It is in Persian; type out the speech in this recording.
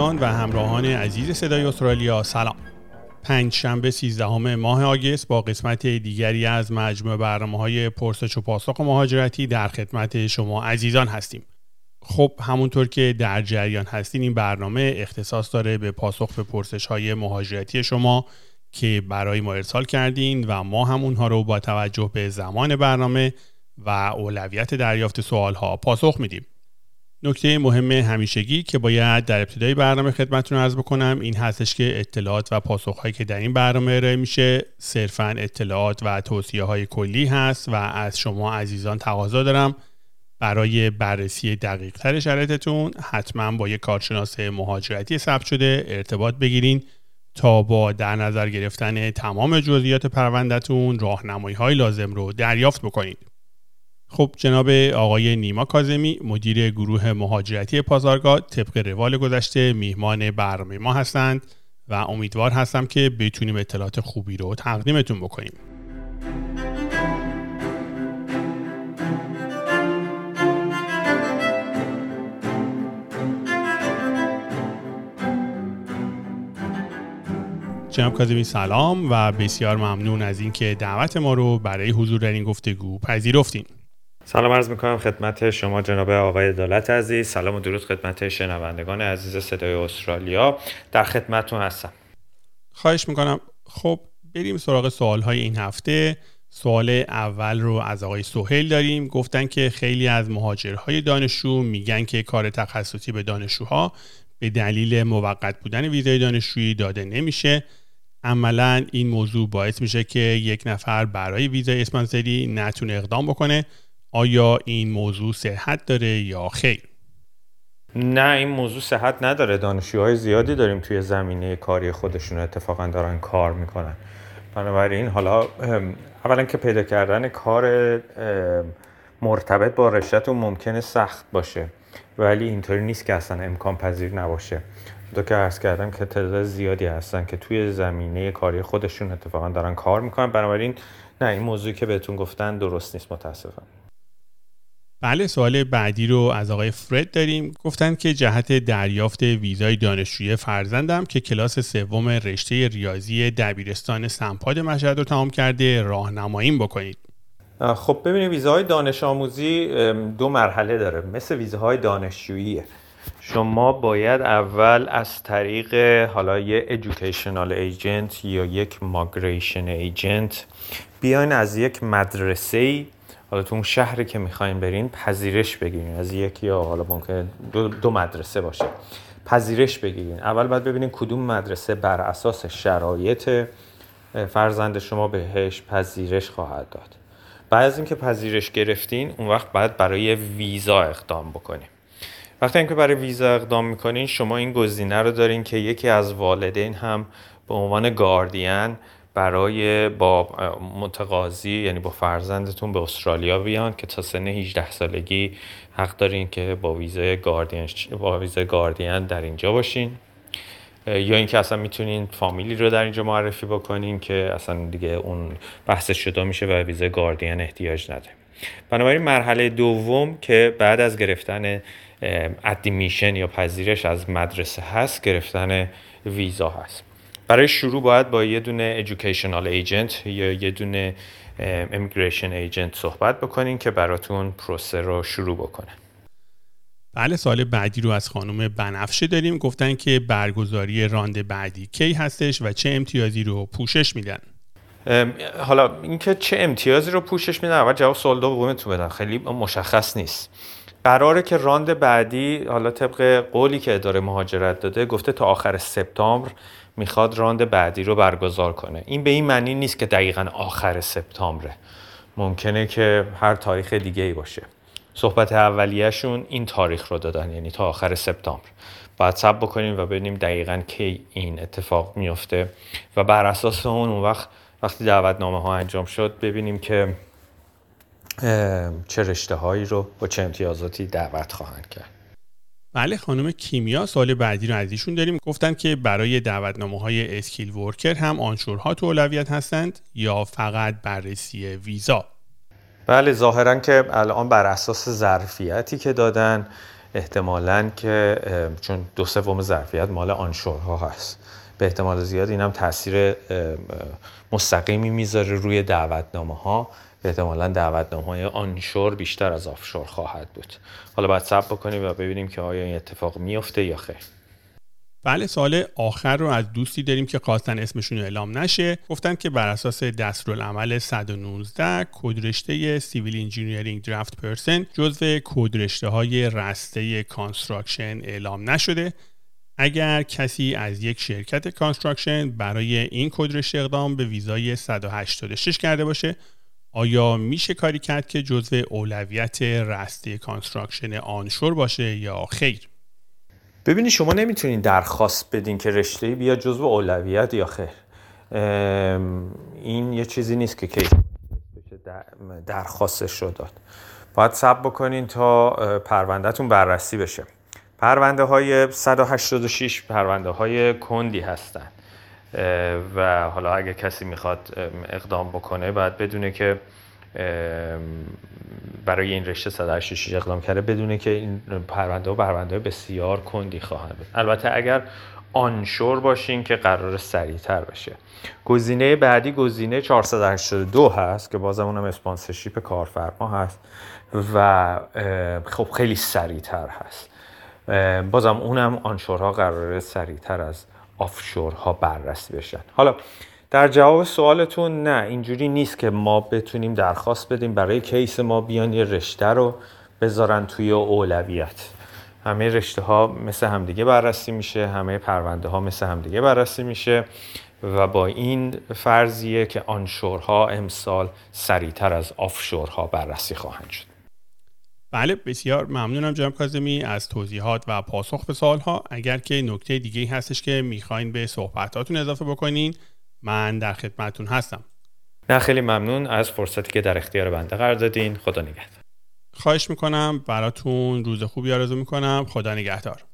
شنوندگان و همراهان عزیز صدای استرالیا سلام. پنجشنبه 13 ماه آگوست با قسمت دیگری از مجموعه برنامه‌های پرسش و پاسخ مهاجرتی در خدمت شما عزیزان هستیم. خب همونطور که در جریان هستین این برنامه اختصاص داره به پاسخ به پرسش‌های مهاجرتی شما که برای ما ارسال کردین و ما هم اونها رو با توجه به زمان برنامه و اولویت دریافت سوال‌ها پاسخ میدیم. نکته مهم همیشگی که باید در ابتدای برنامه خدمتتون عرض بکنم این هستش که اطلاعات و پاسخ‌هایی که در این برنامه ارائه میشه صرفاً اطلاعات و توصیه‌های کلی هست و از شما عزیزان تقاضا دارم برای بررسی دقیق‌تر شرایطتون حتما با یک کارشناس مهاجرتی ثبت شده ارتباط بگیرین تا با در نظر گرفتن تمام جزئیات پرونده‌تون راهنمایی‌های لازم رو دریافت بکنید. خب جناب آقای نیما کاظمی مدیر گروه مهاجرتی پاسارگاد طبق روال گذشته میهمان برنامه ما هستند و امیدوار هستم که بتونیم اطلاعات خوبی رو تقدیمتون بکنیم. جناب کاظمی سلام و بسیار ممنون از اینکه دعوت ما رو برای حضور در این گفتگو پذیرفتین. سلام عرض میکنم خدمت شما جناب آقای عدالت عزیز. سلام و درود خدمت شنوندگان عزیز صدای استرالیا. در خدمتتون هستم. خواهش میکنم. خب بریم سراغ سوالهای این هفته. سوال اول رو از آقای سهیل داریم. گفتن که خیلی از مهاجرهای دانشجو میگن که کار تخصصی به دانشجوها به دلیل موقت بودن ویزای دانشجویی داده نمیشه. عملاً این موضوع باعث میشه که یک نفر برای ویزای اسپانسری نتونه اقدام بکنه. آیا این موضوع صحت داره یا خیر؟ نه، این موضوع صحت نداره. دانشجوهای زیادی داریم توی زمینه کاری خودشون اتفاقا دارن کار میکنن. بنابراین حالا اولا که پیدا کردن کار مرتبط با رشته‌تون ممکنه سخت باشه ولی اینطوری نیست که اصلا امکان پذیر نباشه. دو که عرض کردم که تعداد زیادی هستن که توی زمینه کاری خودشون اتفاقا دارن کار میکنن. بنابراین نه، این موضوعی که بهتون گفتن درست نیست متاسفم. بله، سوال بعدی رو از آقای فرد داریم. گفتن که جهت دریافت ویزای دانشجویی فرزندم که کلاس سوم رشته ریاضی دبیرستان سنپاد مشهد رو تمام کرده راهنماییم بکنید. خب ببینید، ویزاهای دانش آموزی دو مرحله داره، مثل ویزاهای دانشجوییه. شما باید اول از طریق حالا یه educational agent یا یک migration agent بیاین از یک مدرسه‌ای، حالا تو اون شهری که میخواین برین، پذیرش بگیرین از یک یا حالا ممکن دو مدرسه باشه، پذیرش بگیرین. اول باید ببینین کدوم مدرسه بر اساس شرایط فرزند شما بهش پذیرش خواهد داد. بعد از اینکه پذیرش گرفتین، اون وقت باید برای ویزا اقدام بکنین. وقتی که برای ویزا اقدام میکنین، شما این گزینه رو دارین که یکی از والدین هم به عنوان گاردین برای با متقاضی، یعنی با فرزندتون به استرالیا بیان که تا سن 18 سالگی حق دارین که با ویزای گاردین در اینجا باشین، یا اینکه اصلا میتونین فامیلی رو در اینجا معرفی بکنین که اصلا دیگه اون بحث شده میشه و ویزای گاردین احتیاج نداره. بنابراین مرحله دوم که بعد از گرفتن ادمیشن یا پذیرش از مدرسه هست، گرفتن ویزا هست. برای شروع باید با یه دونه educational agent یا یه دونه immigration agent صحبت بکنین که براتون پروسه رو شروع بکنه. بله، سوال بعدی رو از خانم بنفشه داریم. گفتن که برگزاری راند بعدی کی هستش و چه امتیازی رو پوشش میدن؟ حالا اینکه چه امتیازی رو پوشش میدن، اول جواب سوال دومتون بدم، خیلی مشخص نیست. قراره که راند بعدی، حالا طبق قولی که اداره مهاجرت داده، گفته تا آخر سپتامبر میخواد راند بعدی رو برگزار کنه. این به این معنی نیست که دقیقاً آخر سپتامبره، ممکنه که هر تاریخ دیگه ای باشه. صحبت اولیه‌شون این تاریخ رو دادن، یعنی تا آخر سپتامبر. باید صبر بکنیم و ببینیم دقیقاً کی این اتفاق میفته و بر اساس اون وقتی دعوتنامه ها انجام شد ببینیم که چه رشته هایی رو با چه امتیازاتی دعوت خواهند کرد. بله، خانم کیمیا سوال بعدی رو از ایشون داریم. گفتن که برای دعوتنامه‌های اسکیل ورکر هم آنشورها تو اولویت هستند یا فقط بررسی ویزا؟ بله، ظاهراً که الان بر اساس ظرفیتی که دادن احتمالاً که چون 2/3 ظرفیت مال آنشورها هست، به احتمال زیاد این هم تاثیر مستقیمی میذاره روی دعوتنامه‌ها. احتمالاً دعوتنامه‌های آنشور بیشتر از آفشور خواهد بود. حالا باید صبر بکنیم و ببینیم که آیا این اتفاق میفته یا خیر. بله، سوال آخر رو از دوستی داریم که خواستن اسمشون اعلام نشه. گفتن که بر اساس دستورالعمل 119 کدرشته سیویل انجینیرینگ درافت پرسن جزو کدرشته‌های رسته کانستراکشن اعلام نشده. اگر کسی از یک شرکت کانستراکشن برای این کدرشته اقدام به ویزای 186 کرده باشه، آیا میشه کاری کرد که جزو اولویت رسته کانستراکشن آنشور باشه یا خیر؟ ببینید شما نمیتونین درخواست بدین که رشته‌ای بیاد جزو اولویت یا خیر. این یه چیزی نیست که کیس درخواستش رو داد. باید صبر بکنین تا پروندهتون بررسی بشه. پرونده های 186 پرونده های کندی هستن و حالا اگه کسی میخواد اقدام بکنه باید بدونه که برای این رشته 186 اقدام کرده، بدونه که این پرونده بسیار کندی خواهند بود. البته اگر آنشور باشین که قرار سریعتر بشه. گزینه بعدی گزینه 482 هست که بازم اونم اسپانسرشیپ کارفرما هست و خب خیلی سریعتر هست. بازم اونم آنشورها قراره سریعتر از آفشورها بررسی بشن. حالا در جواب سوالتون، نه اینجوری نیست که ما بتونیم درخواست بدیم برای کیس ما بیان یه رشته رو بذارن توی اولویت. همه رشته ها مثل همدیگه بررسی میشه، همه پرونده ها مثل همدیگه بررسی میشه و با این فرضیه که آنشورها امسال سریعتر از آفشورها بررسی خواهند شد. بله، بسیار ممنونم جناب کاظمی از توضیحات و پاسخ به سوالها. اگر که نکته دیگه‌ای هستش که میخواین به صحبتاتون اضافه بکنین، من در خدمتتون هستم. نه خیلی ممنون از فرصتی که در اختیار بنده قرار دادین. خدا نگهدار. خواهش میکنم، براتون روز خوبی آرزو میکنم. خدا نگهدار.